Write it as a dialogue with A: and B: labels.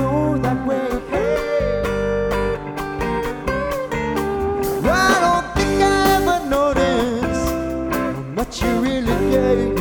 A: go that way. Hey, I don't think I ever noticed how much you really gave.